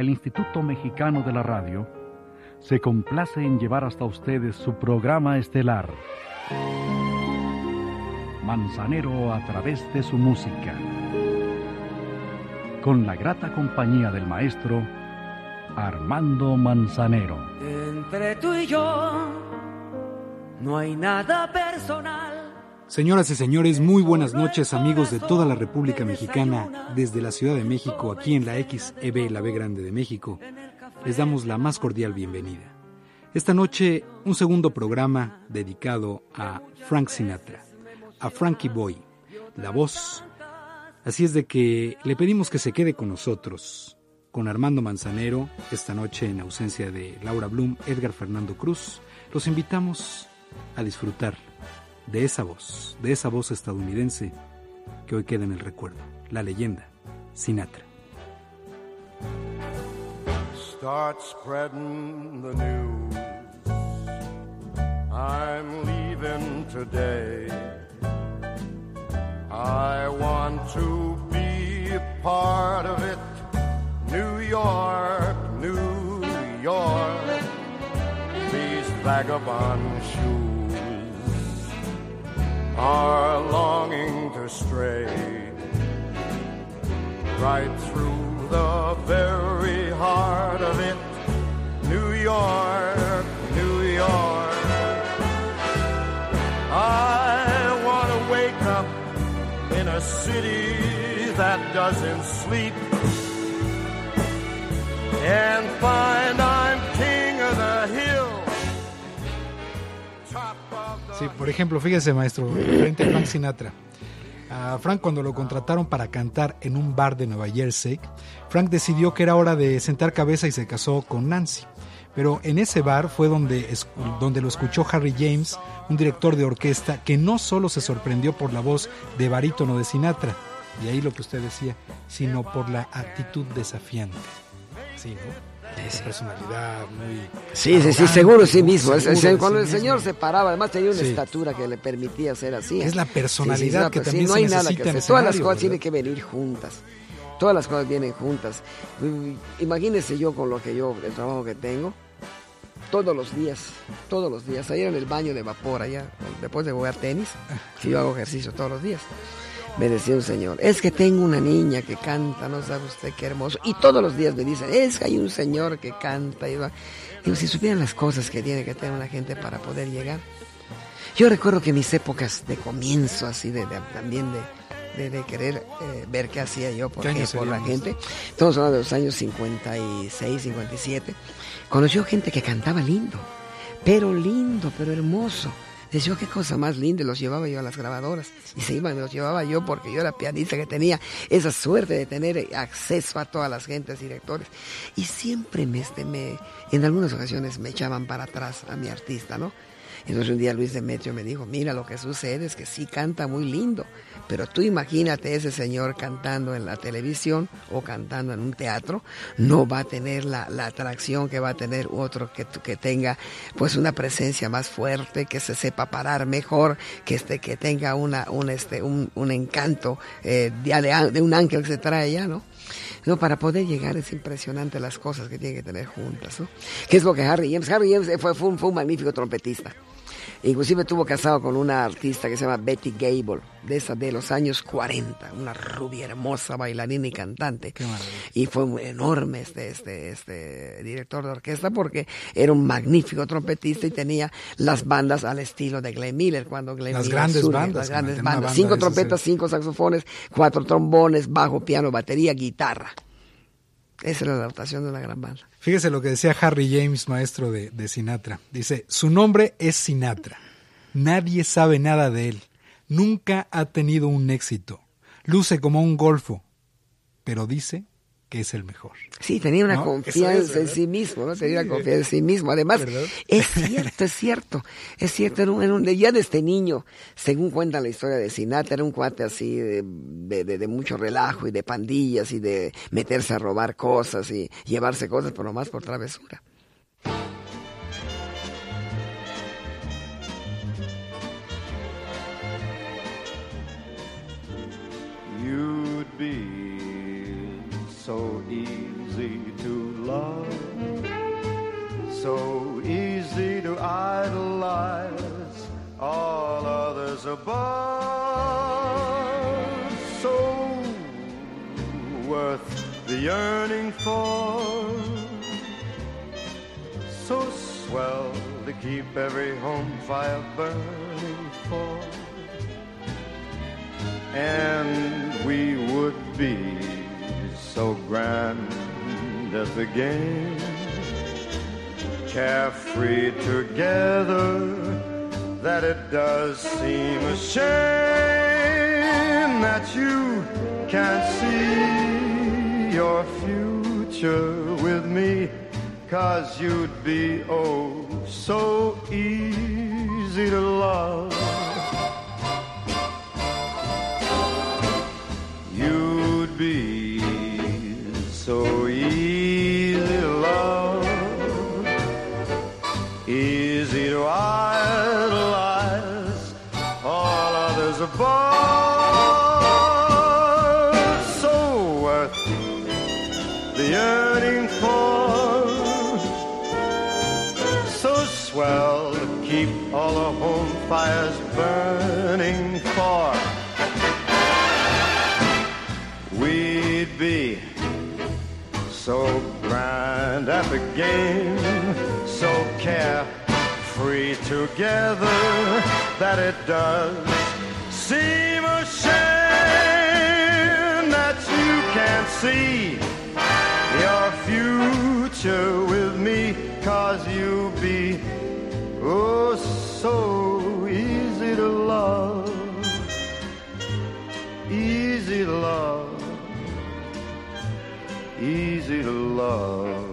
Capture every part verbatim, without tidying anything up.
el Instituto Mexicano de la Radio se complace en llevar hasta ustedes su programa estelar, Manzanero a través de su música, con la grata compañía del maestro Armando Manzanero. Entre tú y yo no hay nada personal. Señoras y señores, muy buenas noches, amigos de toda la República Mexicana, desde la Ciudad de México, aquí en la X E B, la B Grande de México. Les damos la más cordial bienvenida. Esta noche, un segundo programa dedicado a Frank Sinatra, a Frankie Boy, la voz. Así es de que le pedimos que se quede con nosotros, con Armando Manzanero, esta noche en ausencia de Laura Blum, Edgar Fernando Cruz. Los invitamos a disfrutar de esa voz, de esa voz estadounidense que hoy queda en el recuerdo, la leyenda Sinatra. Start spreading the news. I'm leaving today. I want to be a part of it. New York, New York. These vagabond shoes are longing to stray right through the very heart of it. New York, New York. I want to wake up in a city that doesn't sleep and find I'm king of the hill. Sí, por ejemplo, fíjese, maestro, frente a Frank Sinatra. A Frank, cuando lo contrataron para cantar en un bar de Nueva Jersey, Frank decidió que era hora de sentar cabeza y se casó con Nancy. Pero en ese bar fue donde, donde lo escuchó Harry James, un director de orquesta que no solo se sorprendió por la voz de barítono de Sinatra, y ahí lo que usted decía, sino por la actitud desafiante. Sí, ¿no? Esa personalidad muy... Sí, sí, sí, seguro de sí mismo. Seguro Es, es, de cuando sí el señor mismo. se paraba, además tenía una Sí. estatura que le permitía ser así. Es la personalidad Sí, sí, que sí, también no se hay nada necesita que en hacer. Todas las escenario, cosas ¿verdad? tienen que venir juntas. Todas las cosas vienen juntas. Imagínese yo con lo que yo, el trabajo que tengo, todos los días, todos los días, ayer en el baño de vapor allá, después de jugar tenis, que yo hago ejercicio todos los días. Me decía un señor, es que tengo una niña que canta, no sabe usted qué hermoso. Y todos los días me dicen, es que hay un señor que canta. Y va. Digo, si supieran las cosas que tiene que tener una gente para poder llegar. Yo recuerdo que mis épocas de comienzo, así de, de también de, de, de querer eh, ver qué hacía yo por, ¿Qué qué, años por la serían gente. Estamos hablando de los años cincuenta y seis, cincuenta y siete. Conoció gente que cantaba lindo, pero lindo, pero hermoso. Decía, qué cosa más linda, los llevaba yo a las grabadoras y se iban, los llevaba yo porque yo era pianista que tenía esa suerte de tener acceso a todas las gentes, directores, y siempre me, este, me, en algunas ocasiones me echaban para atrás a mi artista, ¿no? Entonces un día Luis Demetrio me dijo, mira, lo que sucede es que sí canta muy lindo, pero tú imagínate ese señor cantando en la televisión o cantando en un teatro, no va a tener la, la atracción que va a tener otro que, que tenga pues una presencia más fuerte, que se sepa parar mejor, que este que tenga una, un, este, un, un encanto eh, de, de un ángel que se trae ya, ¿no? No, para poder llegar es impresionante las cosas que tiene que tener juntas, ¿no? ¿Qué es lo que Harry James? Harry James fue, fue, un, fue un magnífico trompetista. Inclusive estuvo casado con una artista que se llama Betty Gable, de esa de los años cuarenta, una rubia hermosa bailarina y cantante. Y fue muy enorme este, este, este director de orquesta porque era un magnífico trompetista y tenía las bandas al estilo de Glenn Miller, cuando Glenn Las Miller grandes surge, bandas, las grandes una bandas. banda Cinco de trompetas, esas, sí. cinco saxofones, cuatro trombones, bajo, piano, batería, guitarra. Esa es la adaptación de una gran banda. Fíjese lo que decía Harry James, maestro de, de Sinatra. Dice, su nombre es Sinatra. Nadie sabe nada de él. Nunca ha tenido un éxito. Luce como un golfo, pero dice que es el mejor. Sí, tenía una ¿No? confianza es, en sí mismo, ¿no? Tenía Sí, una confianza en sí mismo. Además, ¿verdad? es cierto, es cierto, es cierto. Era un, era un, ya desde niño, según cuenta la historia de Sinatra, era un cuate así de, de, de, de mucho relajo y de pandillas y de meterse a robar cosas y llevarse cosas, pero nomás por travesura. You'd be so easy to love, so easy to idolize, all others above, so worth the yearning for, so swell to keep every home fire burning for. And we would be so grand at the game, carefree together, that it does seem a shame that you can't see your future with me, 'cause you'd be oh so easy to love. You'd be so easy to love, easy to idolize, all others above, so worth the yearning for, so swell to keep all the home fires burning for. We'd be so grand at the game, so carefree together, that it does seem a shame that you can't see your future with me, 'cause you'll be oh so easy to love, easy to love, easy to love.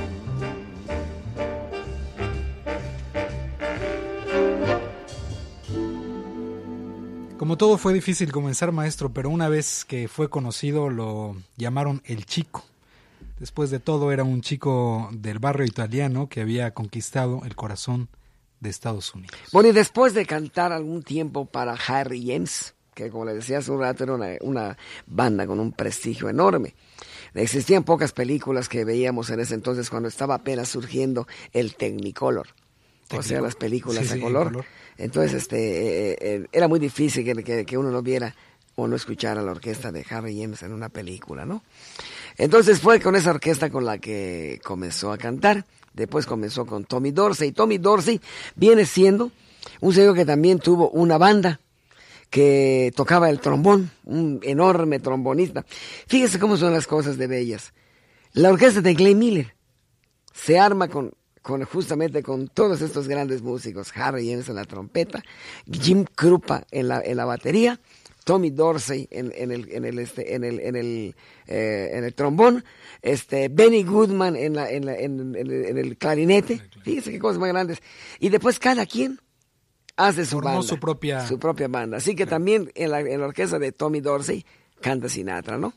Como todo fue difícil comenzar, maestro, pero una vez que fue conocido lo llamaron El Chico. Después de todo era un chico del barrio italiano que había conquistado el corazón de Estados Unidos. Bueno, y después de cantar algún tiempo para Harry James, que como le decía hace un rato era una, una banda con un prestigio enorme. Existían pocas películas que veíamos en ese entonces cuando estaba apenas surgiendo el Technicolor. Technicolor. O sea, las películas sí, a sí, color. color. Entonces, este, eh, eh, era muy difícil que, que, que uno no viera o no escuchara la orquesta de Harry James en una película, ¿no? Entonces fue con esa orquesta con la que comenzó a cantar. Después comenzó con Tommy Dorsey. Tommy Dorsey viene siendo un señor que también tuvo una banda que tocaba el trombón, un enorme trombonista. Fíjese cómo son las cosas de bellas. La orquesta de Glenn Miller se arma con, con justamente con todos estos grandes músicos. Harry James en la trompeta, Jim Krupa en la, en la batería, Tommy Dorsey en, en el en el este en el en el eh, en el trombón, este Benny Goodman en la en la en, en, en el clarinete. Fíjese qué cosas más grandes. Y después cada quien hace su Formó banda, su propia su propia banda. Así que también en la, en la orquesta de Tommy Dorsey canta Sinatra, ¿no?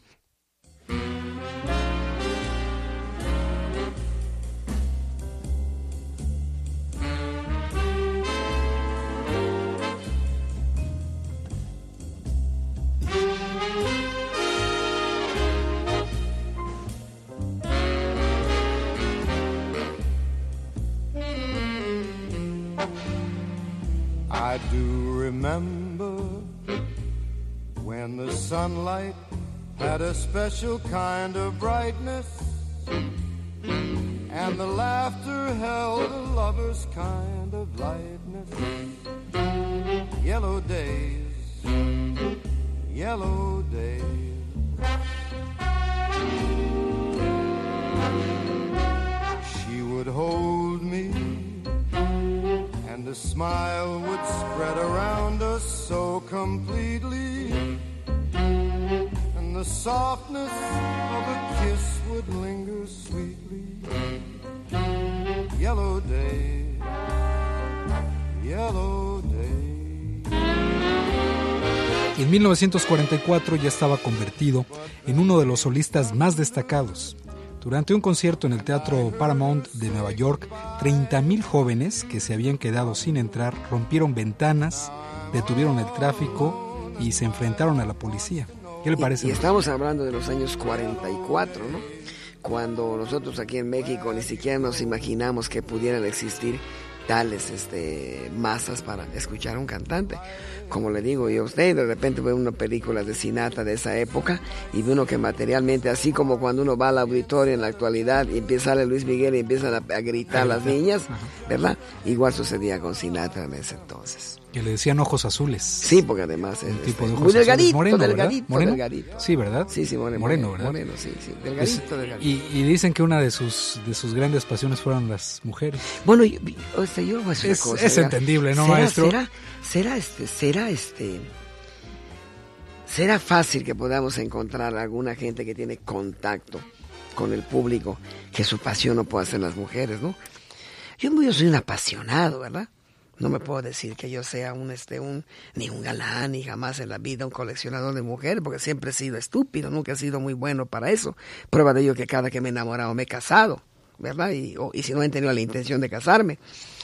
I do remember when the sunlight had a special kind of brightness, and the laughter held a lover's kind of lightness. Yellow days, yellow days. She would hold me, and a smile would spread around us so completely, and the softness of a kiss would linger sweetly. Yellow day, yellow day. En mil novecientos cuarenta y cuatro ya estaba convertido en uno de los solistas más destacados. Durante un concierto en el Teatro Paramount de Nueva York, treinta mil jóvenes que se habían quedado sin entrar rompieron ventanas, detuvieron el tráfico y se enfrentaron a la policía. ¿Qué le parece? Y, y estamos hablando de los años cuarenta y cuatro, ¿no? cuando nosotros aquí en México ni siquiera nos imaginamos que pudieran existir tales este, masas para escuchar a un cantante. Como le digo yo a usted, de repente ve una película de Sinatra de esa época y ve uno que materialmente, así como cuando uno va al auditorio en la actualidad y empieza a Luis Miguel y empiezan a, a gritar las niñas, ¿verdad? Igual sucedía con Sinatra en ese entonces. Que le decían ojos azules. Sí, porque además es un tipo este, de ojos muy delgadito, azules. Moreno, delgadito, ¿Moreno? delgadito. Sí, ¿verdad? Sí, sí, moreno, moreno, moreno, ¿verdad? moreno, sí, sí, delgadito, Es, delgadito. Y, y dicen que una de sus de sus grandes pasiones fueron las mujeres. Bueno, yo, o sea, yo voy a decir Es, una cosa. es ¿verdad? entendible, ¿no, ¿Será, maestro? Será, será este, será este, será fácil que podamos encontrar alguna gente que tiene contacto con el público, que su pasión no pueda ser las mujeres, ¿no? Yo, yo soy un apasionado, ¿verdad? No me puedo decir que yo sea un, este, un, ni un galán, ni jamás en la vida un coleccionador de mujeres, porque siempre he sido estúpido, nunca he sido muy bueno para eso. Prueba de ello que cada que me he enamorado me he casado, ¿verdad? Y, o, y si no he tenido la intención de casarme.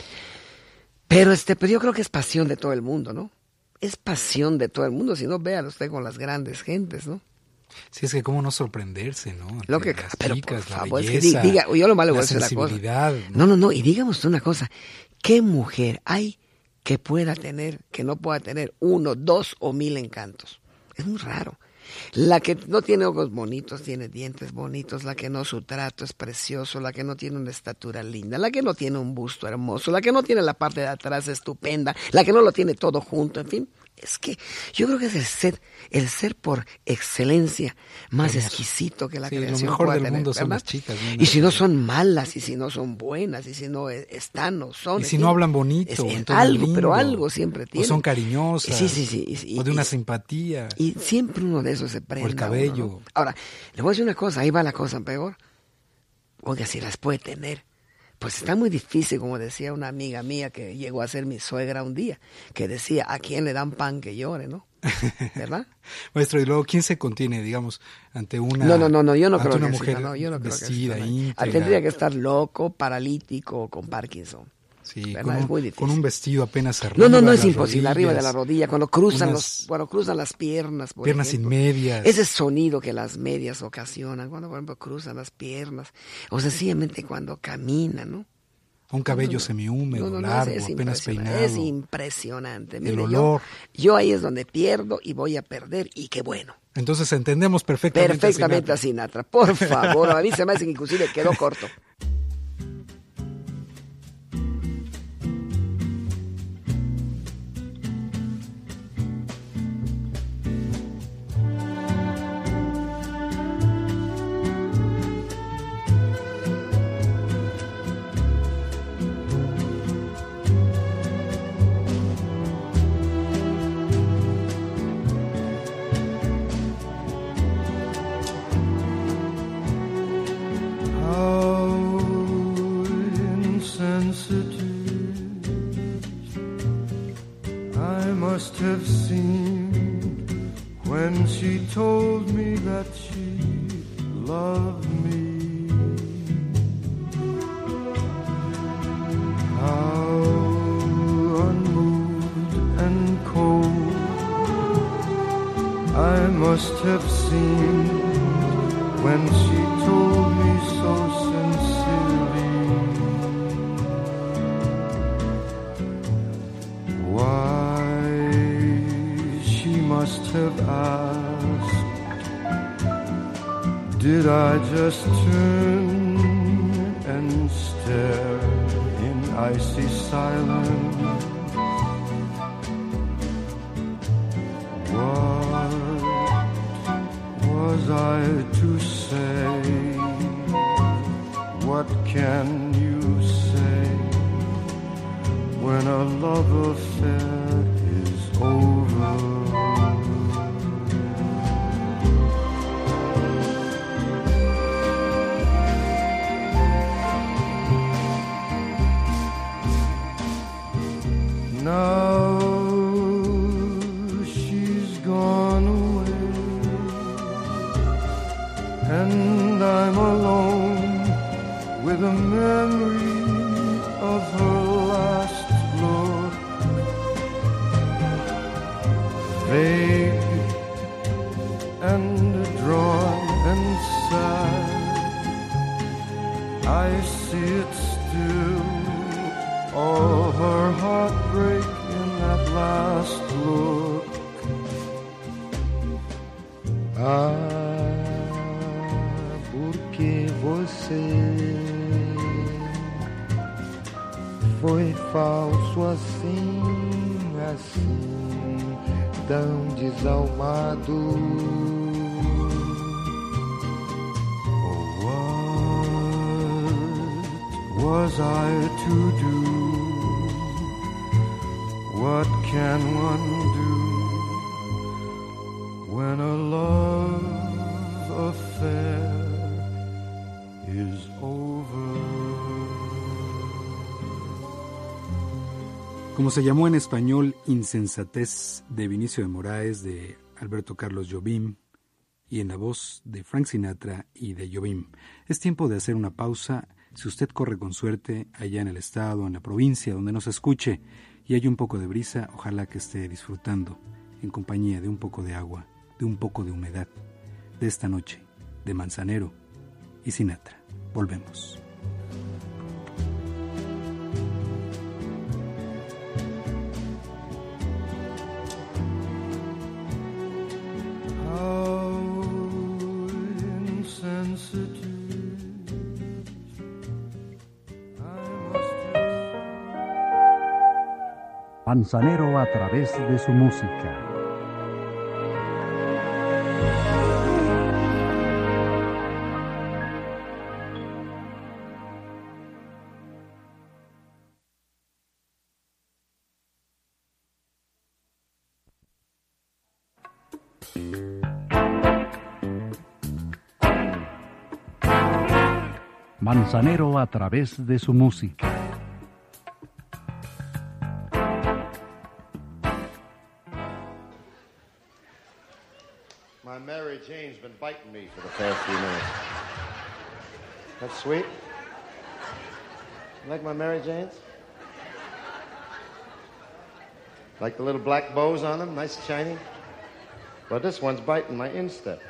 Pero este, pero yo creo que es pasión de todo el mundo, ¿no? Es pasión de todo el mundo, si no, véalo usted con las grandes gentes, ¿no? Sí, es que cómo no sorprenderse, ¿no? Ante Lo que, las pero chicas, por la favor, belleza, es que diga, yo lo malo voy a la decir la cosa. sensibilidad. No, no, no, y dígame usted una cosa, ¿qué mujer hay que pueda tener, que no pueda tener uno, dos o mil encantos? Es muy raro. La que no tiene ojos bonitos, tiene dientes bonitos, la que no, su trato es precioso, la que no tiene una estatura linda, la que no tiene un busto hermoso, la que no tiene la parte de atrás estupenda, la que no lo tiene todo junto, en fin. Es que yo creo que es el ser, el ser por excelencia más Hermoso. Exquisito que la Sí, creación lo mejor pueda del tener, mundo son ¿verdad? las chicas, ¿no? Y si no son malas, y si no son buenas, y si no están o son. Y si en no fin, hablan bonito, es- es entonces algo, lindo, pero algo siempre o tienen. son cariñosas, Sí, sí, sí. y- y- o de una y- simpatía. y siempre uno de esos se prende. cabello. ¿no? Ahora, le voy a decir una cosa, ahí va la cosa peor. Oiga, si las puede tener. Pues está muy difícil, como decía una amiga mía que llegó a ser mi suegra un día, que decía, ¿a quién le dan pan que llore, no? ¿Verdad? Maestro, y luego, ¿quién se contiene, digamos, ante una No, no, no, no, yo no ante creo una que mujer exista, no, yo no creo que vestida, exista, no. íntegra? Tendría que estar loco, paralítico o con Parkinson. Sí, ¿verdad? con Es un, muy difícil. con un vestido apenas arriba. No, no, no de es las imposible, arriba de la rodillas, rodilla, cuando cruzan unas los, cuando cruzan las piernas, por piernas ejemplo. sin medias. Ese sonido que las medias ocasionan, cuando por ejemplo cruzan las piernas, o sencillamente cuando caminan, ¿no? Un cabello No, no, semihúmedo, no, no, no, largo, es, es apenas impresionante, peinado. Es impresionante. El Mire, yo- olor. Yo, ahí es donde pierdo y voy a perder, y qué bueno. Entonces entendemos perfectamente. a Perfectamente Sinatra. a Sinatra, por favor. A mí se me hace que inclusive quedó corto. How insensitive I must have seemed when she told me that she loved me. How unmoved and cold I must have seemed when she told me so sincerely. Why she must have asked, did I just turn and stare in icy silence? What was I to say? What can you say when a love affair is over? Now she's gone away, and I'm alone with a memory of her last look, vague and drawn and sad, I see it still, all her heartbreak in that last look. Ah, porque você foi falso assim, assim, tão desalmado. Oh, what was I to do? What can one do when a love affair is over? Como se llamó en español Insensatez de Vinicio de Moraes, de Alberto Carlos Jobim, y en la voz de Frank Sinatra y de Jobim. Es tiempo de hacer una pausa. Si usted corre con suerte allá en el estado, en la provincia, donde nos escuche y hay un poco de brisa, ojalá que esté disfrutando en compañía de un poco de agua, de un poco de humedad, de esta noche, de Manzanero y Sinatra. Volvemos. Manzanero a través de su música. Manzanero a través de su música. My Mary Jane's been biting me for the past few minutes. That's sweet. You like my Mary Janes? Like the little black bows on them, nice shiny? But this one's biting my instep.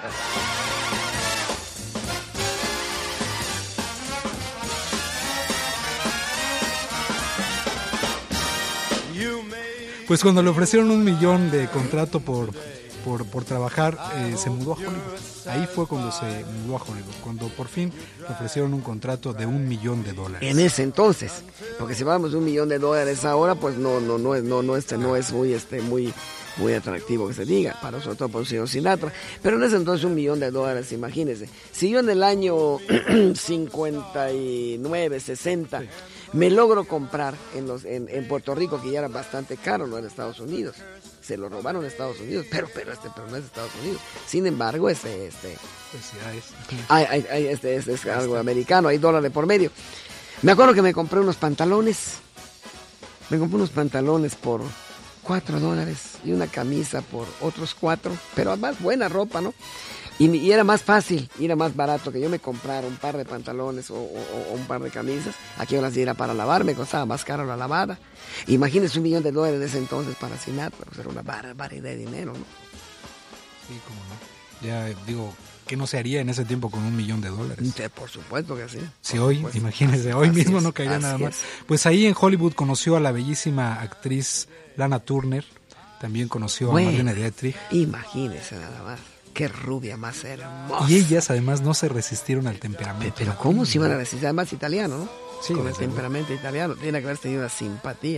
Pues cuando le ofrecieron un millón de contrato por, por, por trabajar, eh, se mudó a Hollywood. Ahí fue cuando se mudó a Hollywood, cuando por fin le ofrecieron un contrato de un millón de dólares. En ese entonces, porque si hablamos de un millón de dólares ahora, pues no, no, no es, no, no, este, no es muy, este, muy, muy atractivo que se diga, para sobre todo para un señor Sinatra. Pero en ese entonces un millón de dólares, imagínense. Si yo en el año cincuenta y nueve, sesenta, sí, me logro comprar en, los, en, en Puerto Rico, que ya era bastante caro, no en Estados Unidos. Se lo robaron en Estados Unidos, pero pero este pero no es Estados Unidos. Sin embargo, este este pues ya es. Hay, hay, hay, este, este es algo americano, hay dólares por medio. Me acuerdo que me compré unos pantalones. Me compré unos pantalones por cuatro dólares y una camisa por otros cuatro, pero además buena ropa, ¿no? Y, y era más fácil, y era más barato que yo me comprara un par de pantalones o, o, o un par de camisas. Aquí yo las diera para lavar, me costaba más caro la lavada. Imagínense un millón de dólares de ese entonces para Sinatra, pues era una barbaridad de dinero, ¿no? Sí, cómo no. Ya digo, ¿qué no se haría en ese tiempo con un millón de dólares? Sí, por supuesto que sí. Si hoy, supuesto. Imagínense, hoy Así mismo es, no caería nada más. Es. Pues ahí en Hollywood conoció a la bellísima actriz Lana Turner, también conoció bueno, a Marlene Dietrich. Imagínense nada más. Qué rubia más hermosa. Y ellas además no se resistieron al temperamento. Pero, pero ¿cómo se iban a resistir? Además italiano, ¿no? Sí, con el temperamento luego. Italiano. Tiene que haber tenido una simpatía.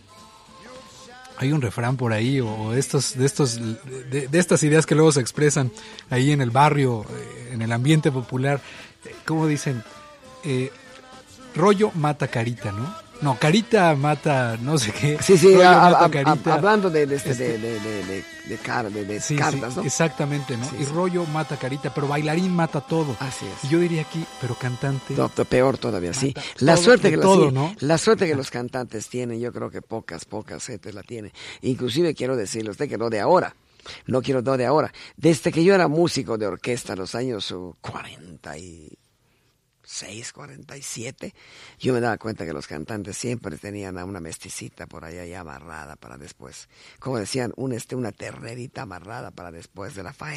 Hay un refrán por ahí, o estos, de, estos, de, de estas ideas que luego se expresan ahí en el barrio, en el ambiente popular. ¿Cómo dicen? Eh, rollo mata carita, ¿no? No, carita mata no sé qué. Sí, sí, a, mata a, carita. A, hablando de, de, este, este, de, de, de, de, car, de, de sí, cartas, sí, ¿no? Exactamente, ¿no? Sí, y sí. rollo mata carita, pero bailarín mata todo. Así es. Y yo diría aquí, pero cantante. No, peor todavía, sí. La todo, suerte que todo, los, ¿no? La suerte que los cantantes tienen, yo creo que pocas, pocas gentes la tienen. Inclusive quiero decirle a usted que no de ahora. No quiero no de ahora. Desde que yo era músico de orquesta en los años uh, cuarenta y seis, cuarenta y siete, yo me daba cuenta que los cantantes siempre tenían a una mesticita por allá ya amarrada para después, como decían, un, este, una ternerita amarrada para después de la faena.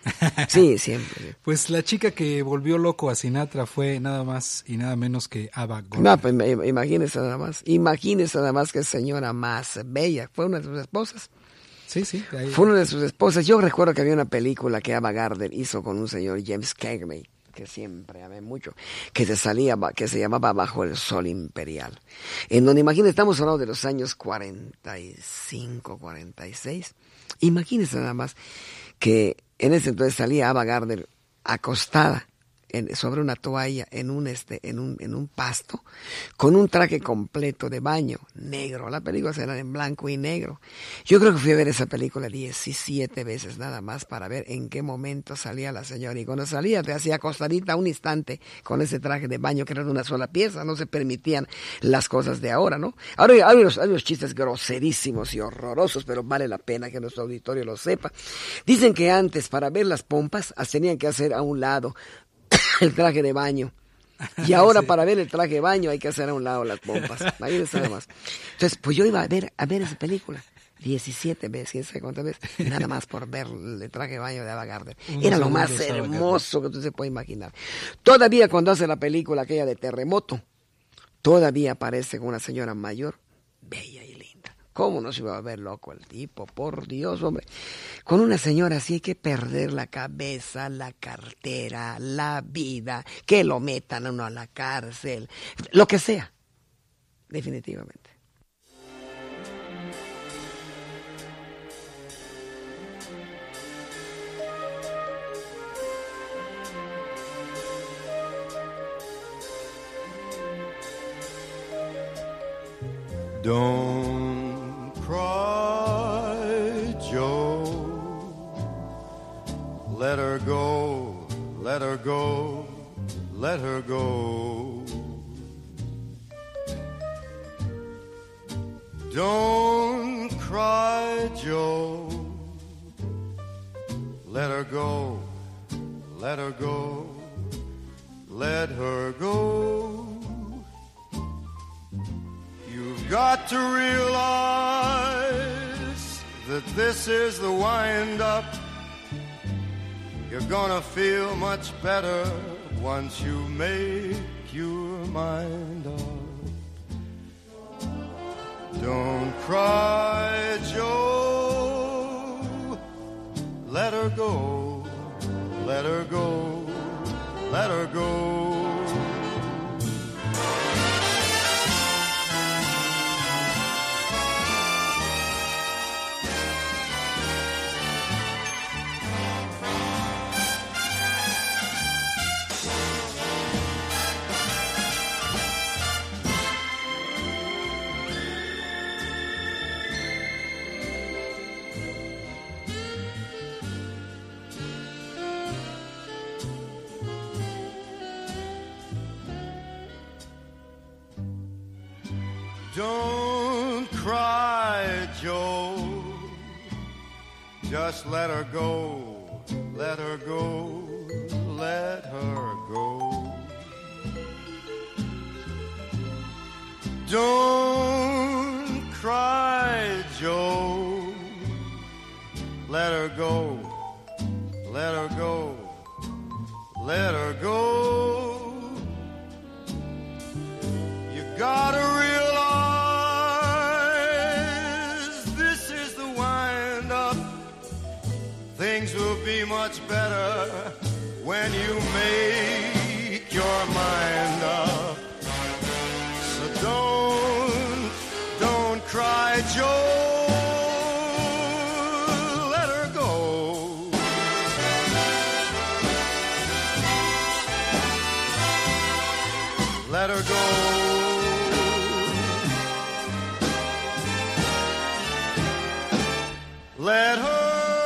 Sí, siempre. Sí. Pues la chica que volvió loco a Sinatra fue nada más y nada menos que Ava Gardner. No, pues imagínese nada más, imagínese nada más que señora más bella, fue una de sus esposas. Sí, sí. Ahí... Fue una de sus esposas. Yo recuerdo que había una película que Ava Gardner hizo con un señor James Cagney, que siempre amé mucho, que se salía, que se llamaba Bajo el Sol Imperial, en donde, imagínense, estamos hablando de los años cuarenta y cinco, cuarenta y seis, imagínense nada más que en ese entonces salía Ava Gardner acostada en, sobre una toalla en un este en un en un pasto con un traje completo de baño negro. La película será en blanco y negro. Yo creo que fui a ver esa película diecisiete veces nada más para ver en qué momento salía la señora, y cuando salía te hacía acostadita un instante con ese traje de baño que era de una sola pieza. No se permitían las cosas de ahora, ¿no? Ahora hay, hay, unos, hay unos chistes groserísimos y horrorosos, pero vale la pena que nuestro auditorio lo sepa. Dicen que antes, para ver las pompas, tenían que hacer a un lado el traje de baño, y ahora sí, para ver el traje de baño hay que hacer a un lado las pompas. Ahí está nada más. Entonces, pues yo iba a ver a ver esa película diecisiete veces, quién sabe cuántas veces, nada más por ver el traje de baño de Ava Gardner. Era lo más hermoso que usted se puede imaginar. Todavía cuando hace la película aquella de Terremoto, todavía aparece con una señora mayor, bella y linda. ¿Cómo no se iba a ver loco el tipo? Por Dios, hombre. Con una señora así hay que perder la cabeza, la cartera, la vida, que lo metan a uno a la cárcel, lo que sea, definitivamente. Don't cry, Joe. Let her go, let her go, let her go. Don't cry, Joe. Let her go, let her go, let her go. You've got to realize that this is the wind-up. You're gonna feel much better once you make your mind up. Don't cry, Joe. Let her go, let her go, let her go. Don't cry, Joe. Just let her go, let her go, let her go. Don't cry, Joe. Let her go, let her go, let her go. You gotta realize things will be much better when you make your mind up. So don't, don't cry, Joe. Let her go. Let her go. Let her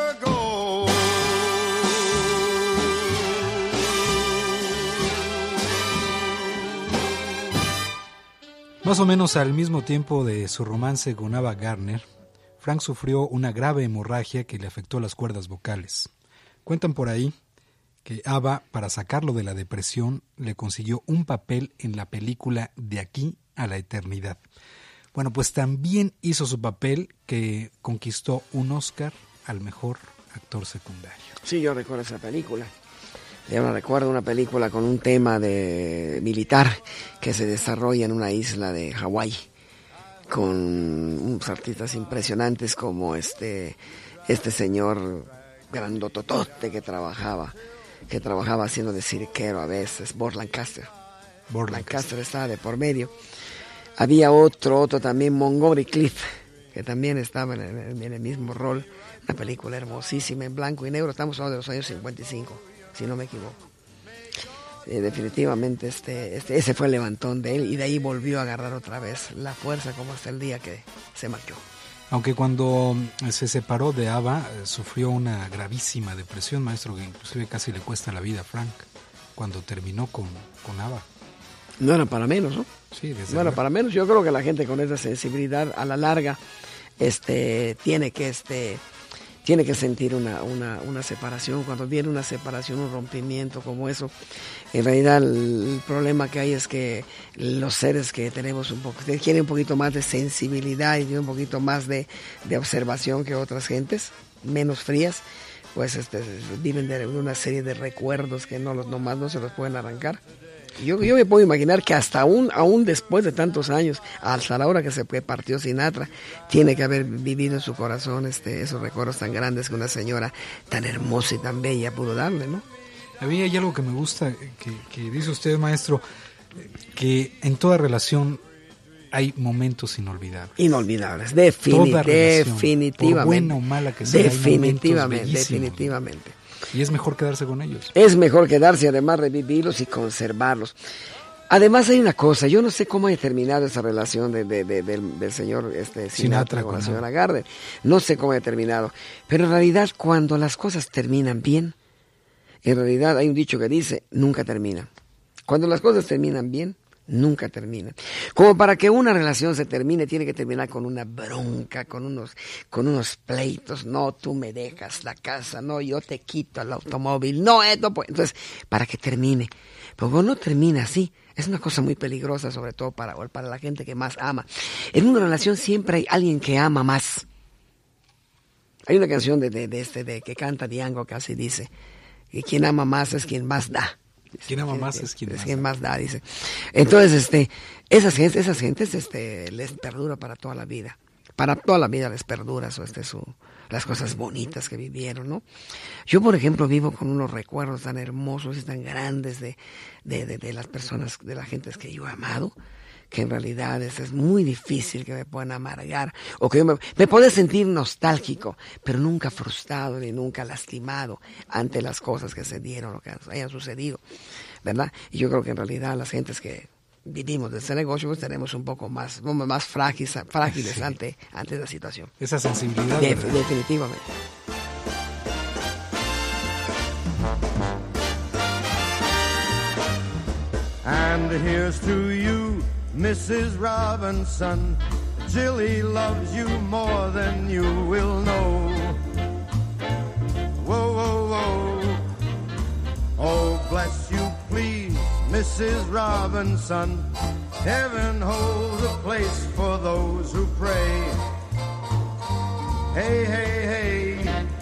Más o menos al mismo tiempo de su romance con Ava Gardner, Frank sufrió una grave hemorragia que le afectó las cuerdas vocales. Cuentan por ahí que Ava, para sacarlo de la depresión, le consiguió un papel en la película De aquí a la eternidad. Bueno, pues también hizo su papel, que conquistó un Oscar al mejor actor secundario. Sí, yo recuerdo esa película. Yo recuerdo una película con un tema de militar que se desarrolla en una isla de Hawái, con unos artistas impresionantes como este, este señor grandototote que trabajaba, que trabajaba haciendo de cirquero a veces, Burt Lancaster. Burt Lancaster estaba de por medio. Había otro, otro también, Montgomery Clift, que también estaba en el, en el mismo rol. Una película hermosísima en blanco y negro, estamos hablando de los años cincuenta y cinco, si no me equivoco. Eh, definitivamente este, este, ese fue el levantón de él, y de ahí volvió a agarrar otra vez la fuerza como hasta el día que se marchó. Aunque cuando se separó de ABBA, eh, sufrió una gravísima depresión, maestro, que inclusive casi le cuesta la vida a Frank cuando terminó con, con ABBA. No era para menos, ¿no? Sí, desde no era para menos. Yo creo que la gente con esa sensibilidad a la larga este, tiene que... este tiene que sentir una, una, una separación. Cuando viene una separación, un rompimiento como eso, en realidad el, el problema que hay es que los seres que tenemos un poco, tienen un poquito más de sensibilidad y tienen un poquito más de, de observación que otras gentes, menos frías, pues este, viven de una serie de recuerdos que no los nomás no se los pueden arrancar. Yo, yo me puedo imaginar que hasta aún, aún después de tantos años, hasta la hora que se partió Sinatra, tiene que haber vivido en su corazón este, esos recuerdos tan grandes que una señora tan hermosa y tan bella pudo darle, ¿no? A mí hay algo que me gusta, que, que dice usted, maestro, que en toda relación hay momentos inolvidables. Inolvidables, defini- toda relación, definitivamente. Por buena o mala que sea, definitivamente, hay momentos definitivamente. Y es mejor quedarse con ellos. Es mejor quedarse y además revivirlos y conservarlos. Además hay una cosa, yo no sé cómo haya terminado esa relación de, de, de, del, del señor este, Sinatra, Sinatra con la señora Gardner. No sé cómo haya terminado. Pero en realidad cuando las cosas terminan bien, en realidad hay un dicho que dice, nunca terminan. Cuando las cosas terminan bien, nunca terminan. Como para que una relación se termine, tiene que terminar con una bronca, con unos, con unos pleitos. No, tú me dejas la casa, no, yo te quito el automóvil, no, esto, pues. Entonces, para que termine. Pero cuando no termina así, es una cosa muy peligrosa, sobre todo para, para la gente que más ama. En una relación siempre hay alguien que ama más. Hay una canción de, de, de este, de que canta Diango que así dice, que quien ama más es quien más da. Quien ama más es quien, es más, quien da. más da, dice. Entonces, este, esas gentes, esas gentes, este, les perdura para toda la vida. Para toda la vida les perdura su, este, su, las cosas bonitas que vivieron, ¿no? Yo, por ejemplo, vivo con unos recuerdos tan hermosos y tan grandes de, de, de, de las personas, de las gentes que yo he amado, que en realidad es, es muy difícil que me puedan amargar, o que yo me, me puedo sentir nostálgico, pero nunca frustrado ni nunca lastimado ante las cosas que se dieron o que hayan sucedido, ¿verdad? Y yo creo que en realidad las gentes que vivimos de este negocio pues tenemos un poco más, más frágiles, frágiles sí. ante, ante la situación. Esa sensibilidad. De, definitivamente. And here's to you, Missus Robinson. Jilly loves you more than you will know. Whoa, whoa, whoa. Oh, bless you, please, Missus Robinson. Heaven holds a place for those who pray. Hey, hey, hey.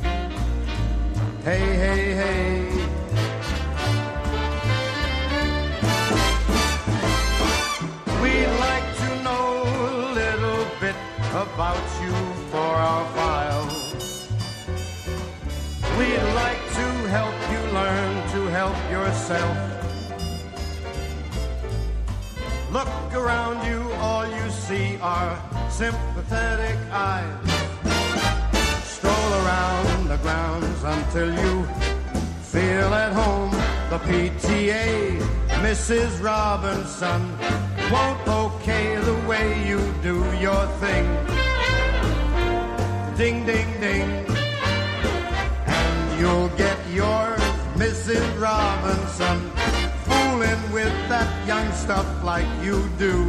Hey, hey, hey. We'd like to know a little bit about you for our file. We'd like to help you learn to help yourself. Look around you, all you see are sympathetic eyes. Stroll around the grounds until you feel at home. The P T A, Missus Robinson, won't okay the way you do your thing. Ding, ding, ding. And you'll get yours, Missus Robinson, fooling with that young stuff like you do.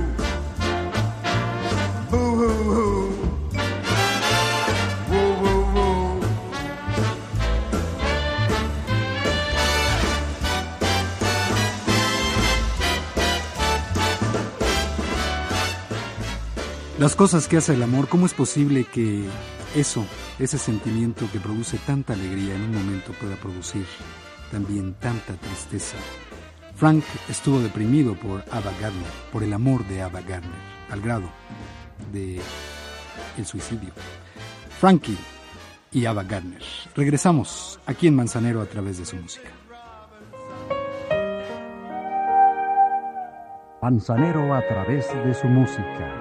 Boo-hoo-hoo. Woo-woo-woo. Las cosas que hace el amor, ¿cómo es posible que eso, ese sentimiento que produce tanta alegría en un momento pueda producir también tanta tristeza. Frank estuvo deprimido por Ava Gardner, por el amor de Ava Gardner, al grado de el suicidio. Frankie y Ava Gardner. Regresamos aquí en Manzanero a través de su música. Manzanero a través de su música.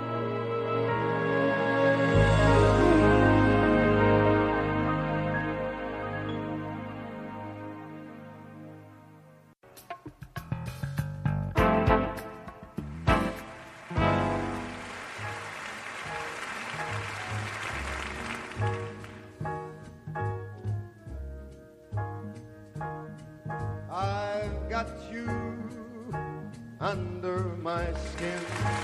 I've got you under my skin.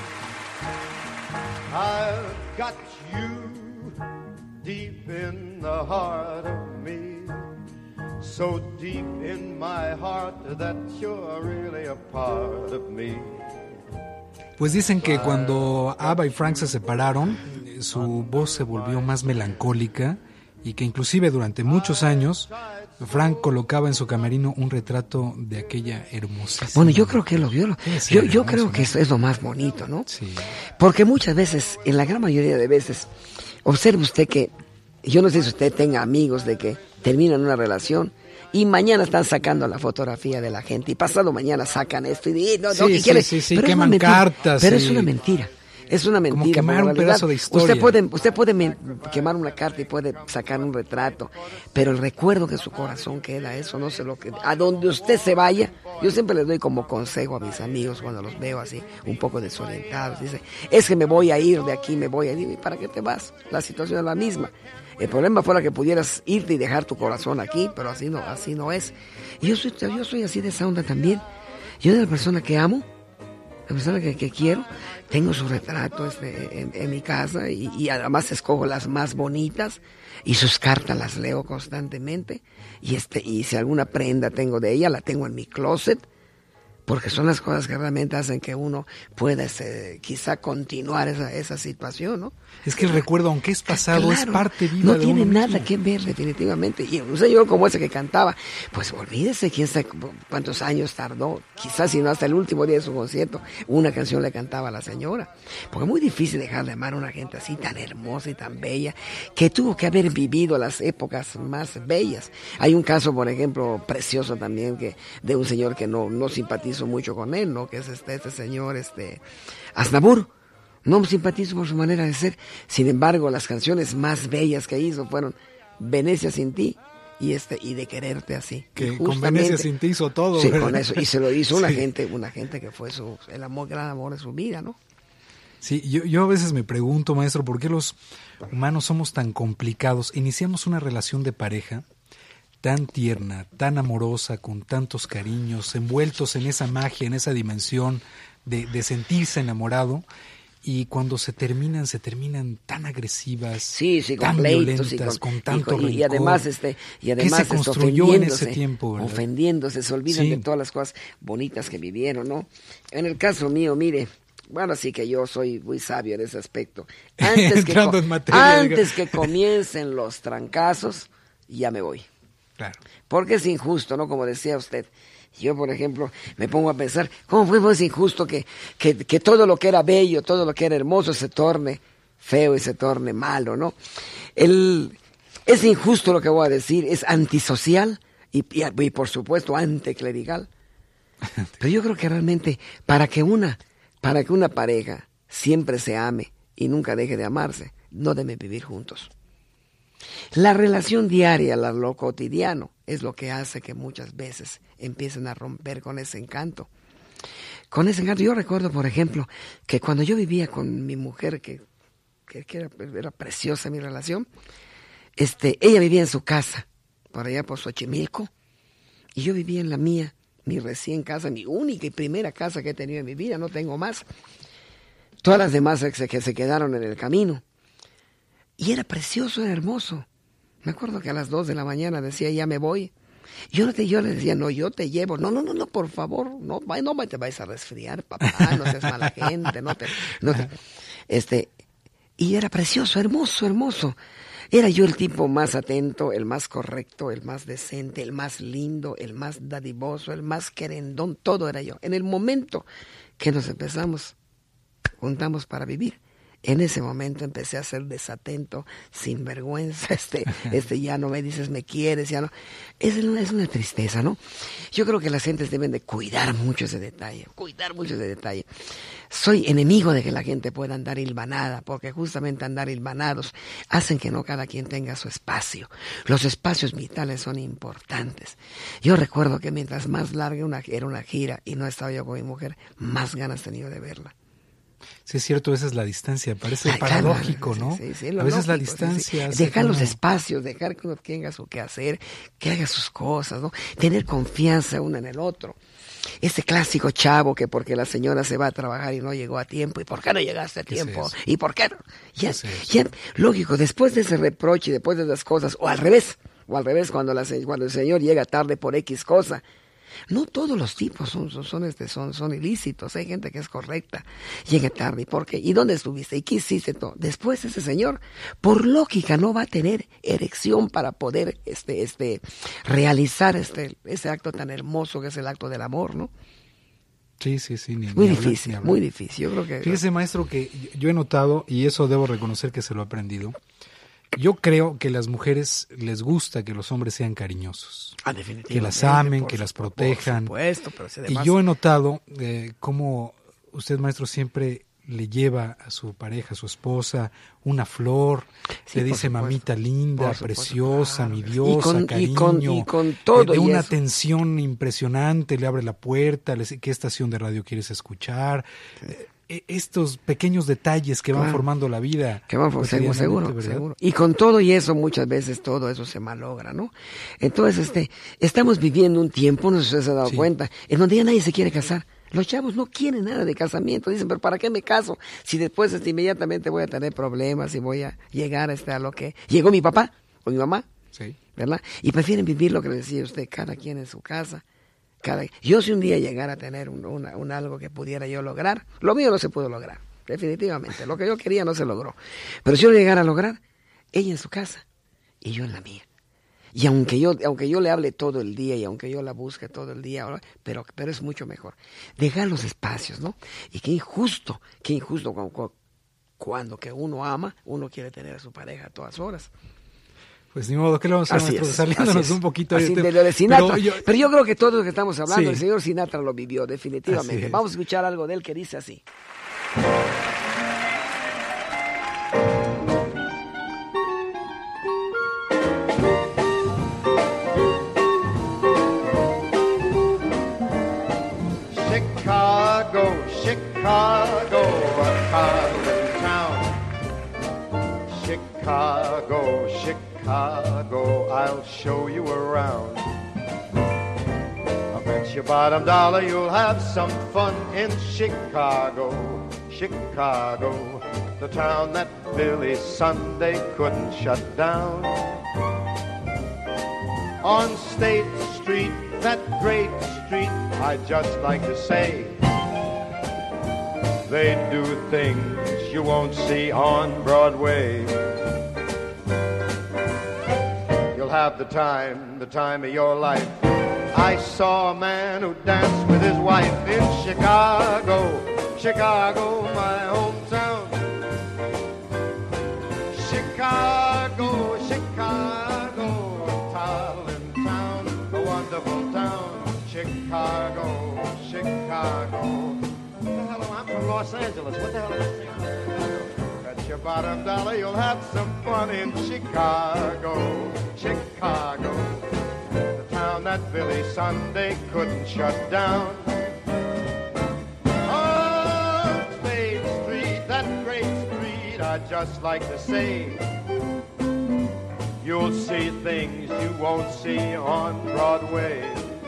I've got you deep in the heart of me. So deep in my heart that you're really a part of me. Pues dicen que cuando Ava y Frank se separaron, su voz se volvió más melancólica y que inclusive durante muchos años Frank colocaba en su camerino un retrato de aquella hermosísima. Bueno, yo creo que lo vio. Yo, yo creo que eso es lo más bonito, ¿no? Sí. Porque muchas veces, en la gran mayoría de veces, observe usted que, yo no sé si usted tenga amigos de que terminan una relación y mañana están sacando la fotografía de la gente y pasado mañana sacan esto y no, no, Sí, ¿qué sí, quiere? sí, sí, Pero es una queman mentira. cartas Pero y- es una mentira. Es una Como mentira. quemar porque un en realidad pedazo de historia. Usted puede, usted puede men- quemar una carta y puede sacar un retrato, pero el recuerdo que su corazón queda, eso no sé lo que... A donde usted se vaya, yo siempre les doy como consejo a mis amigos cuando los veo así, un poco desorientados. Dice, es que me voy a ir de aquí, me voy a ir. ¿Y para qué te vas? La situación es la misma. El problema fuera que pudieras irte y dejar tu corazón aquí, pero así no, así no es. Y yo soy, yo soy así de esa onda también. Yo de la persona que amo, la persona que, que quiero, tengo su retrato este, en, en mi casa y, y además escojo las más bonitas y sus cartas las leo constantemente y este y si alguna prenda tengo de ella la tengo en mi closet porque son las cosas que realmente hacen que uno pueda este, quizá continuar esa, esa situación, ¿no? Es que el recuerdo, aunque es pasado, Claro, es parte viva no de tiene uno nada mismo. que ver definitivamente. Y un señor como ese que cantaba, pues olvídese quién sabe cuántos años tardó, quizás si no hasta el último día de su concierto, una canción le cantaba a la señora. Porque es muy difícil dejar de amar a una gente así tan hermosa y tan bella, que tuvo que haber vivido las épocas más bellas. Hay un caso, por ejemplo, precioso también, que de un señor que no, no simpatizo mucho con él, ¿no? Que es este, este señor, este, Aznavour. No simpatizo por su manera de ser. Sin embargo, las canciones más bellas que hizo fueron Venecia sin ti y este y de quererte así. Que Y con justamente- Venecia sin ti hizo todo. Sí, ¿verdad? con eso. Y se lo hizo una Sí. gente, una gente que fue su el amor, gran amor de su vida, ¿no? Sí, yo, yo a veces me pregunto, maestro, ¿por qué los humanos somos tan complicados? Iniciamos una relación de pareja tan tierna, tan amorosa, con tantos cariños, envueltos en esa magia, en esa dimensión de, de sentirse enamorado, y cuando se terminan, se terminan tan agresivas, Sí, sí, con tan pleitos y violentas, con, con tanto y, con- y rencor. además este y además ¿Qué se este, construyó en ese ofendiéndose, tiempo, verdad? ofendiéndose, se olvidan Sí. de todas las cosas bonitas que vivieron, ¿no? En el caso mío, mire, bueno, sí que yo soy muy sabio en ese aspecto. Antes que Entrando co- en materia, antes diga. que comiencen los trancazos, ya me voy. Claro. Porque es injusto, ¿no? Como decía usted. Yo, por ejemplo, me pongo a pensar, ¿cómo fue pues, injusto que, que, que todo lo que era bello, todo lo que era hermoso se torne feo y se torne malo, ¿no? El, es injusto lo que voy a decir, es antisocial y, y, y por supuesto anticlerical. Pero yo creo que realmente para que una, para que una pareja siempre se ame y nunca deje de amarse, no deben vivir juntos. La relación diaria, la- lo cotidiano, es lo que hace que muchas veces empiecen a romper con ese encanto. Con ese encanto, yo recuerdo, por ejemplo, que cuando yo vivía con mi mujer, que, que, que era, era preciosa mi relación, este, ella vivía en su casa, por allá por Xochimilco, y yo vivía en la mía, mi recién casa, mi única y primera casa que he tenido en mi vida, no tengo más. Todas las demás que se, que se quedaron en el camino. Y era precioso, era hermoso. Me acuerdo que a las dos de la mañana decía, ya me voy. Yo, no te, yo le decía, no, yo te llevo. No, no, no, no, por favor, no, vay- no te vayas a resfriar, papá, no seas mala gente, no te, no te. Este, Y era precioso, hermoso, hermoso. Era yo el tipo más atento, el más correcto, el más decente, el más lindo, el más dadivoso, el más querendón, todo era yo. En el momento que nos empezamos, juntamos para vivir, en ese momento empecé a ser desatento, sinvergüenza, este, este, ya no me dices me quieres, ya no. Es una, es una tristeza, ¿no? Yo creo que las gentes deben de cuidar mucho ese detalle, cuidar mucho ese detalle. Soy enemigo de que la gente pueda andar hilvanada, porque justamente andar hilvanados hacen que no cada quien tenga su espacio. Los espacios vitales son importantes. Yo recuerdo que mientras más larga una, era una gira y no estaba yo con mi mujer, más ganas tenía de verla. Sí, es cierto, esa es la distancia, parece Ah, paradójico, claro, ¿no? Sí, sí, a veces lógico, la distancia... Sí, sí. Dejar como... los espacios, dejar que uno tenga su que hacer, que haga sus cosas, ¿no? Tener confianza uno en el otro. Ese clásico chavo que porque la señora se va a trabajar y no llegó a tiempo, ¿y por qué no llegaste a tiempo? Es ¿Y por qué no? Ya, es ya, lógico, después de ese reproche, después de esas cosas, o al revés, o al revés, cuando, la, cuando el señor llega tarde por X cosa, no todos los tipos son, son, son, este, son, son ilícitos, hay gente que es correcta, llega tarde, ¿y por qué? ¿Y dónde estuviste? ¿Y qué hiciste todo? Después ese señor, por lógica, no va a tener erección para poder este, este, realizar este, ese acto tan hermoso que es el acto del amor, ¿no? Sí, sí, sí. Ni, muy ni difícil, hablar, muy difícil. Yo creo que... Fíjese, maestro, que yo he notado, y eso debo reconocer que se lo he aprendido, yo creo que a las mujeres les gusta que los hombres sean cariñosos. Ah, definitivamente. Que las amen, por que las supuesto, protejan. Por supuesto, pero si además... Y yo he notado eh, cómo usted, maestro, siempre le lleva a su pareja, a su esposa, una flor, Sí, le por dice supuesto. mamita linda, Por supuesto, preciosa, claro. mi Y diosa, con- y cariño, con- y con todo, de y una eso. atención impresionante, le abre la puerta, le dice qué estación de radio quieres escuchar. Eh, estos pequeños detalles que van Claro. formando la vida. Que vamos, seguro, cotidianamente, seguro, ¿verdad? seguro. Y con todo y eso, muchas veces todo eso se malogra, ¿no? Entonces, este, estamos viviendo un tiempo, no sé si usted se ha dado Sí. cuenta, en donde ya nadie se quiere casar. Los chavos no quieren nada de casamiento. Dicen, pero ¿para qué me caso? Si después este, inmediatamente voy a tener problemas y voy a llegar este, a lo que... Llegó mi papá o mi mamá, Sí. ¿verdad? Y prefieren vivir lo que le decía usted, cada quien en su casa. Cada... Yo si un día llegara a tener un, una, un algo que pudiera yo lograr, lo mío no se pudo lograr, definitivamente. Lo que yo quería no se logró. Pero si yo lo llegara a lograr, ella en su casa y yo en la mía. Y aunque yo, aunque yo le hable todo el día y aunque yo la busque todo el día, pero, pero es mucho mejor. Dejar los espacios, ¿no? Y qué injusto, qué injusto cuando, cuando que uno ama, uno quiere tener a su pareja a todas horas. Pues ni modo, ¿qué le vamos a hacer, Así maestro? es, Saliéndonos así es. un poquito Así de, de lo de Sinatra. Pero yo, Pero yo creo que todo lo que estamos hablando, Sí. el señor Sinatra lo vivió, Así definitivamente. es. Vamos a escuchar algo de él que dice así. Chicago, Chicago, a college town. Chicago, Chicago, I'll show you around. I bet your bottom dollar you'll have some fun in Chicago, Chicago, the town that Billy Sunday couldn't shut down. On State Street, that great street, I'd just like to say, they do things you won't see on Broadway. You'll have the time, the time of your life. I saw a man who danced with his wife in Chicago, Chicago, my hometown. Chicago, Chicago, Talent town, a wonderful town. Chicago, Chicago. What the hell am I? I'm from Los Angeles. What the hell am I saying? Bet your bottom dollar you'll have some fun in Chicago, Chicago, the town that Billy Sunday couldn't shut down. On State Street, that great street, I'd just like to say, you'll see things you won't see on Broadway.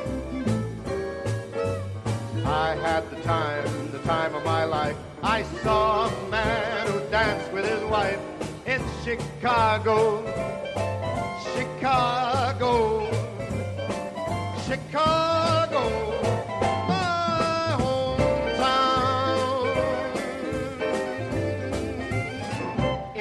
I had the time, the time of my life. I saw a man who danced with his wife in Chicago, Chicago, Chicago, my hometown.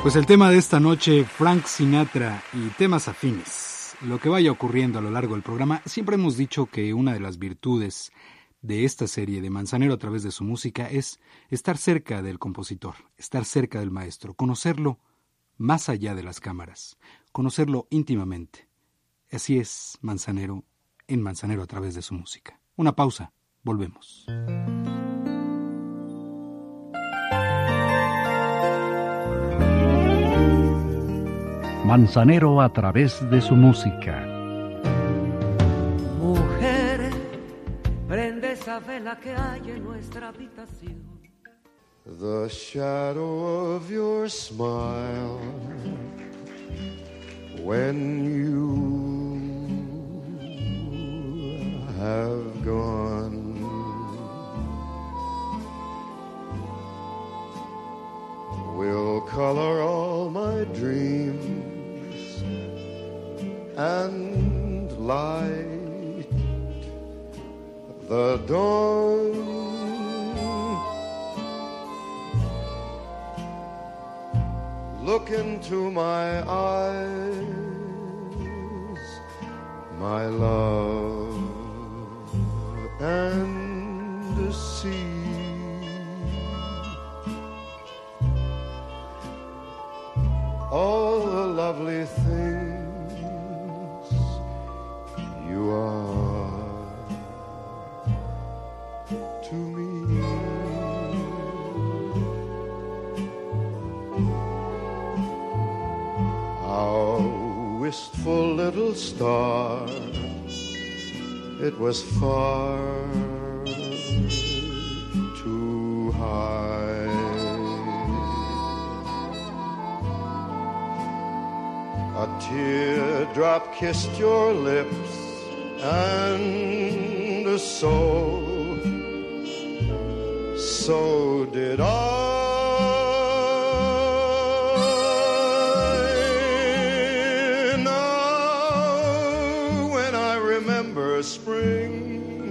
Pues el tema de esta noche, Frank Sinatra y temas afines. Lo que vaya ocurriendo a lo largo del programa, siempre hemos dicho que una de las virtudes de esta serie de Manzanero a través de su música es estar cerca del compositor, estar cerca del maestro, conocerlo más allá de las cámaras, conocerlo íntimamente. Así es Manzanero en Manzanero a través de su música. Una pausa, volvemos. Manzanero a través de su música. Mujer, prende esa vela que hay en nuestra habitación. The shadow of your smile when you have gone will color all my dreams and light the dawn. Look into my eyes, my love, and see all the lovely things you are to me. How wistful little star, it was far too high. A teardrop kissed your lips, and so, so did I. Now, when I remember spring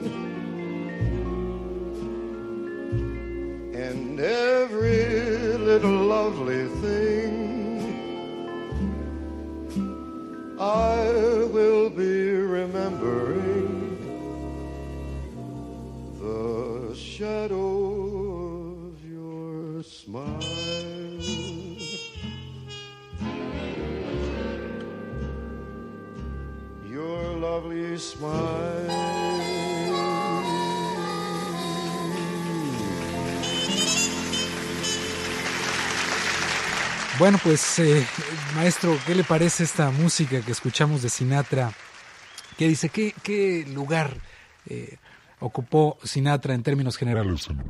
and every little lovely thing, I will be remembering the shadow of your smile, your lovely smile. Bueno, pues, eh, maestro, ¿qué le parece esta música que escuchamos de Sinatra? ¿Qué dice? ¿Qué, qué lugar eh, ocupó Sinatra en términos generales en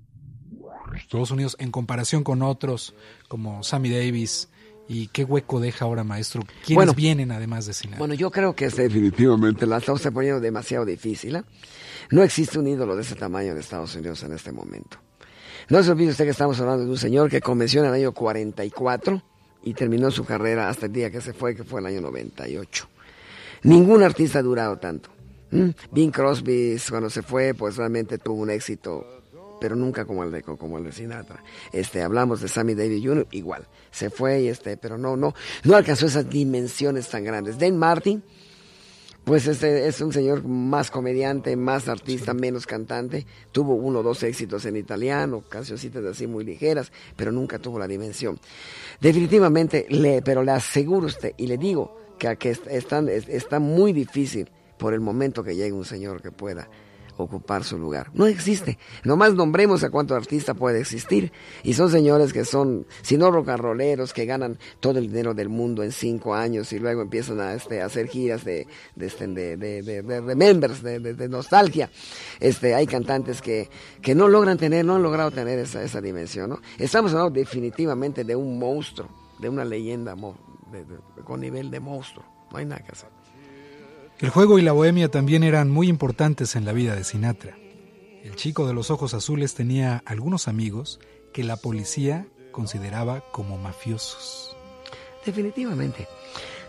Estados Unidos en comparación con otros como Sammy Davis? ¿Y qué hueco deja ahora, maestro? ¿Quiénes bueno, vienen además de Sinatra? Bueno, yo creo que es definitivamente la está poniendo demasiado difícil, ¿eh? No existe un ídolo de ese tamaño en Estados Unidos en este momento. No se olvide usted que estamos hablando de un señor que comenzó en el año cuarenta y cuatro y terminó su carrera hasta el día que se fue, que fue el año noventa y ocho. Ningún artista ha durado tanto. ¿Mm? Bing Crosby, cuando se fue, pues realmente tuvo un éxito, pero nunca como el de, como el de Sinatra. Este, hablamos de Sammy Davis junior, igual. Se fue, y este, pero no, no, no alcanzó esas dimensiones tan grandes. Dean Martin, pues este es un señor más comediante, más artista, menos cantante. Tuvo uno o dos éxitos en italiano, cancioncitas así muy ligeras, pero nunca tuvo la dimensión. Definitivamente, le, pero le aseguro a usted, y le digo que, que está, está muy difícil por el momento que llegue un señor que pueda ocupar su lugar. No existe. Nomás nombremos a cuánto artista puede existir. Y son señores que son, si no rock and rolleros, que ganan todo el dinero del mundo en cinco años y luego empiezan a, este, a hacer giras de, de, de, de, de, de remembers, de, de, de nostalgia. Este, hay cantantes que, que no logran tener, no han logrado tener esa, esa dimensión, ¿no? Estamos hablando definitivamente de un monstruo, de una leyenda de, de, con nivel de monstruo. No hay nada que hacer. El juego y la bohemia también eran muy importantes en la vida de Sinatra. El chico de los ojos azules tenía algunos amigos que la policía consideraba como mafiosos. Definitivamente.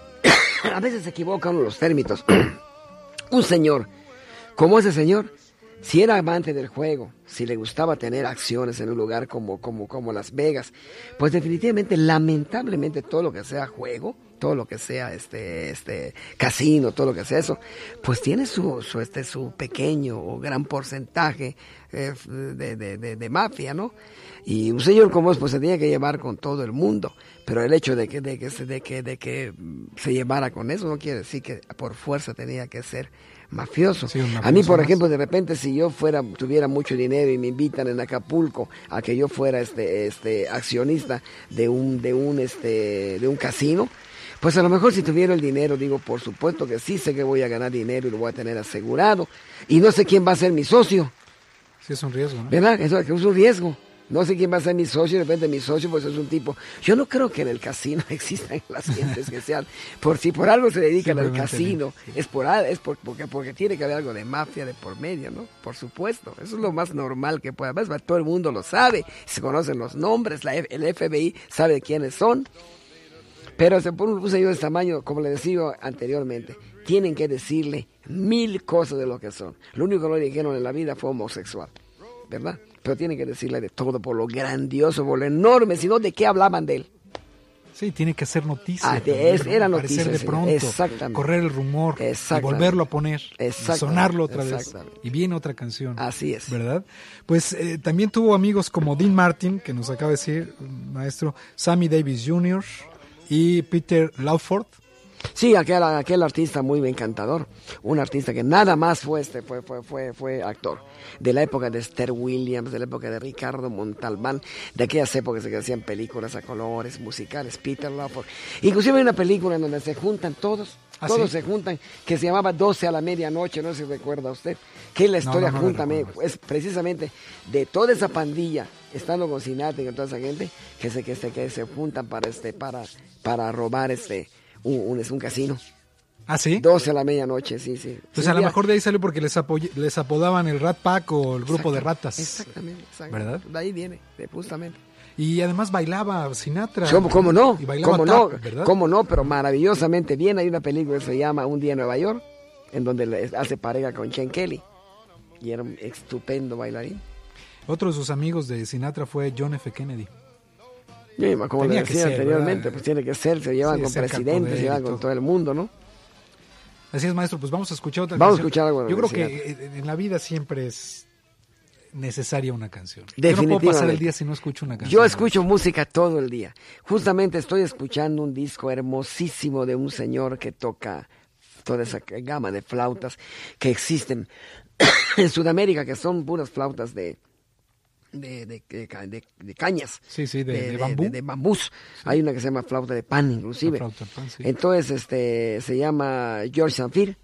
A veces se equivocan los términos. Un señor como ese señor Si era amante del juego, si le gustaba tener acciones en un lugar como, como, como Las Vegas, pues definitivamente, lamentablemente, todo lo que sea juego, todo lo que sea este, este casino, todo lo que sea eso, pues tiene su, su, este, su pequeño o gran porcentaje eh, de, de, de, de mafia, ¿no? Y un señor como es, pues se tenía que llevar con todo el mundo, pero el hecho de que, de que, de que, de que se llevara con eso no quiere decir que por fuerza tenía que ser mafioso. Sí, a mí, por ejemplo, de repente, si yo fuera, tuviera mucho dinero y me invitan en Acapulco a que yo fuera este, este accionista de un, de un, este, de un casino, pues a lo mejor si tuviera el dinero, digo, por supuesto que sí, sé que voy a ganar dinero y lo voy a tener asegurado, y no sé quién va a ser mi socio. Sí, es un riesgo, ¿no? ¿Verdad? Eso es un riesgo. No sé quién va a ser mi socio, de repente mi socio pues es un tipo... Yo no creo que en el casino existan las gentes que sean... Por si por algo se dedican al casino, sí. es por es por, porque, porque tiene que haber algo de mafia de por medio, ¿no? Por supuesto, eso es lo más normal que puede haber. Todo el mundo lo sabe, se conocen los nombres, la, el F B I sabe quiénes son. Pero por un señor de este tamaño, como le decía anteriormente, tienen que decirle mil cosas de lo que son. Lo único que no le dijeron en la vida fue homosexual, ¿verdad? Pero tienen que decirle de todo, por lo grandioso, por lo enorme, sino de qué hablaban de él. Sí, tiene que hacer noticia. Ah, de es, era noticia. Aparecer de pronto, exactamente. Correr el rumor, y volverlo a poner, y sonarlo otra vez. Y viene otra canción. Así es. ¿Verdad? Pues eh, también tuvo amigos como Dean Martin, que nos acaba de decir, maestro, Sammy Davis junior y Peter Lawford. Sí, aquel, aquel artista muy encantador, un artista que nada más fue este, fue, fue, fue, fue actor, de la época de Esther Williams, de la época de Ricardo Montalbán, de aquellas épocas que hacían películas a colores, musicales, Peter Lawford. Inclusive hay una película en donde se juntan todos, ¿Ah, todos sí? se juntan, que se llamaba doce a la medianoche, no sé si recuerda usted, que es la historia no, no, no junta, es precisamente de toda esa pandilla, estando con Sinatra y con toda esa gente, que se, que se, que se juntan para, este, para, para robar este... Un, un, es un casino. ¿Ah, sí? doce a la medianoche, sí, sí. Pues sí, a lo mejor de ahí salió porque les, apoy- les apodaban el Rat Pack o el grupo de ratas. Exactamente, exactamente. ¿Verdad? De ahí viene, de, justamente. Y además bailaba Sinatra. ¿Cómo, cómo no? Y bailaba ¿Cómo tap, no? ¿verdad? ¿Cómo no? Pero maravillosamente bien. Hay una película que se llama Un día en Nueva York, en donde hace pareja con Chen Kelly. Y era un estupendo bailarín. Otro de sus amigos de Sinatra fue John F. Kennedy. Sí, como le decía ser, anteriormente, ¿verdad? Pues tiene que ser, se llevan sí, con presidentes, se llevan con todo el mundo, ¿no? Así es, maestro, pues vamos a escuchar otra vamos canción. Vamos a escuchar algo. Yo creo que en la vida siempre es necesaria una canción. Definitivamente. Yo no puedo pasar el día si no escucho una canción. Yo escucho música todo el día. Justamente estoy escuchando un disco hermosísimo de un señor que toca toda esa gama de flautas que existen en Sudamérica, que son puras flautas de... De, de, de, de, de cañas, sí, sí, de, de, de bambú, de, de bambús. Sí. Hay una que se llama flauta de pan, inclusive. Flauta de pan, sí. Entonces, este, se llama George Zamfir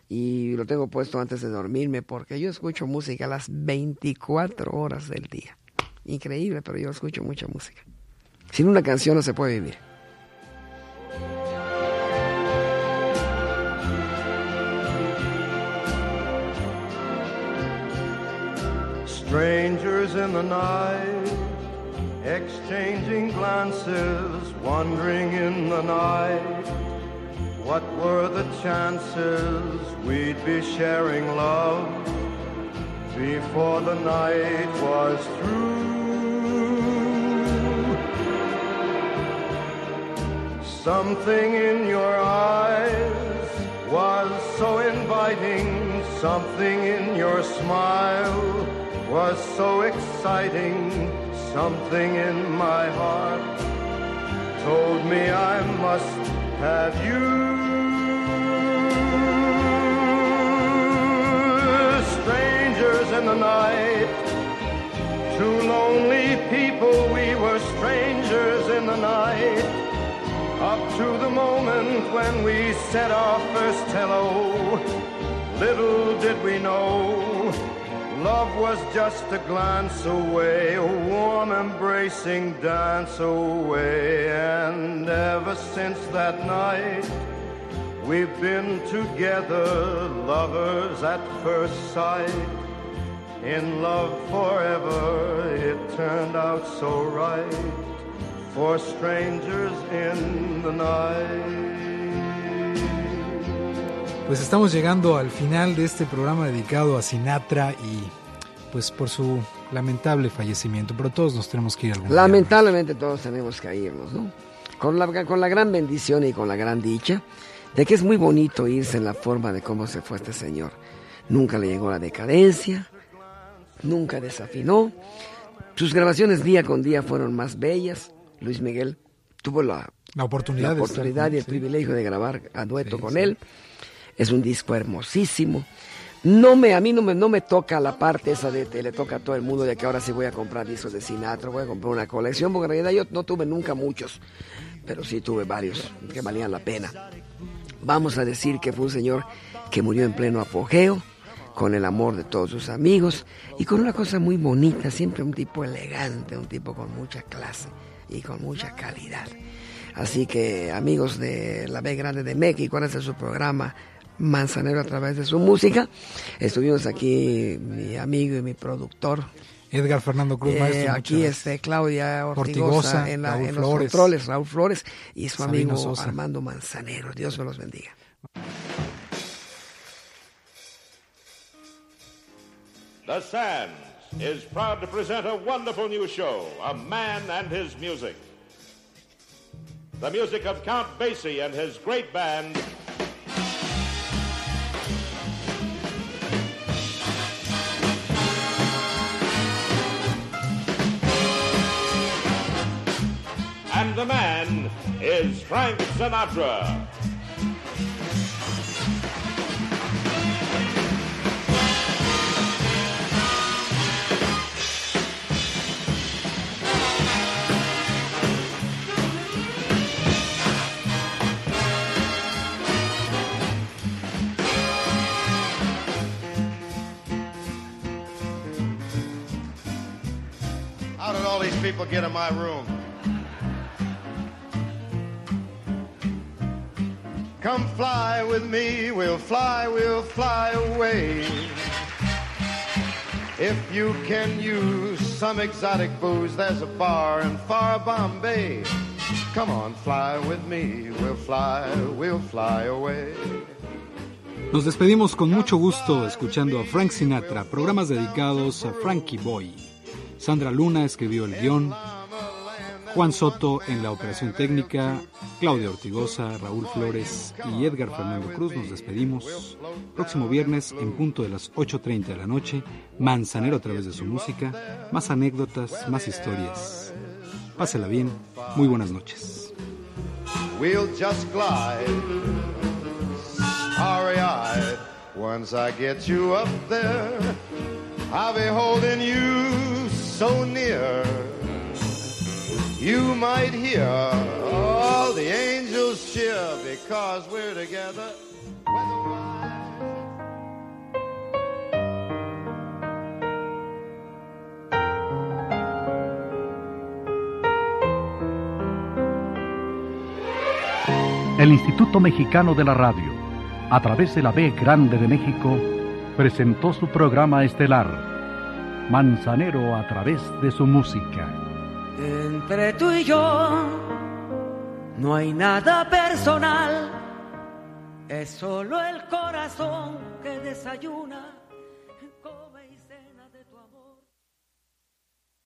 y lo tengo puesto antes de dormirme porque yo escucho música a las veinticuatro horas del día. Increíble, pero yo escucho mucha música. Sin una canción no se puede vivir. Strangers in the night, exchanging glances, wandering in the night. What were the chances we'd be sharing love before the night was through? Something in your eyes was so inviting, something in your smile was so exciting, something in my heart told me I must have you. Strangers in the night, two lonely people, we were strangers in the night, up to the moment when we said our first hello. Little did we know love was just a glance away, a warm embracing dance away. And ever since that night, we've been together, lovers at first sight. In love forever, it turned out so right, for strangers in the night. Pues estamos llegando al final de este programa dedicado a Sinatra y pues por su lamentable fallecimiento, pero todos nos tenemos que ir algún día. Lamentablemente todos tenemos que irnos, ¿no? Con la, con la gran bendición y con la gran dicha de que es muy bonito irse en la forma de cómo se fue este señor. Nunca le llegó la decadencia, nunca desafinó. Sus grabaciones día con día fueron más bellas. Luis Miguel tuvo la, la oportunidad, la de oportunidad estar, y el sí. privilegio de grabar a dueto Sí, con sí. él. Es un disco hermosísimo. No me, a mí no me, no me toca la parte esa de que le toca a todo el mundo de que ahora sí voy a comprar discos de Sinatra, voy a comprar una colección, porque en realidad yo no tuve nunca muchos, pero sí tuve varios que valían la pena. Vamos a decir que fue un señor que murió en pleno apogeo, con el amor de todos sus amigos y con una cosa muy bonita, siempre un tipo elegante, un tipo con mucha clase y con mucha calidad. Así que, amigos de la B Grande de México, este es su programa Manzanero a través de su música. Estuvimos aquí mi amigo y mi productor Edgar Fernando Cruz, eh, maestro. aquí este Claudia Ortigosa, Ortigosa, en, la, Raúl en los Flores. controles, Raúl Flores y su Sabino amigo Sosa. Armando Manzanero. Dios me los bendiga. The Sands is proud to present a wonderful new show, A Man and His Music. The music of Count Basie and his great band, and the man is Frank Sinatra. How did all these people get in my room? Come fly with me, we'll fly, we'll fly away. If you can use some exotic booze, there's a bar in far Bombay. Come on, fly with me, we'll fly, we'll fly away. Nos despedimos con mucho gusto escuchando a Frank Sinatra, programas dedicados a Frankie Boy. Sandra Luna escribió el guión, Juan Soto en la operación técnica, Claudia Ortigosa, Raúl Flores y Edgar Fernando Cruz. Nos despedimos. Próximo viernes en punto de las ocho treinta de la noche, Manzanero a través de su música, más anécdotas, más historias. Pásela bien, muy buenas noches. We'll just glide, starry-eyed. Once I get you up there, I'll be holding you so near. You might hear all the angels cheer because we're together. El Instituto Mexicano de la Radio, a través de la B Grande de México, presentó su programa estelar, Manzanero a través de su música. Entre tú y yo no hay nada personal, es solo el corazón que desayuna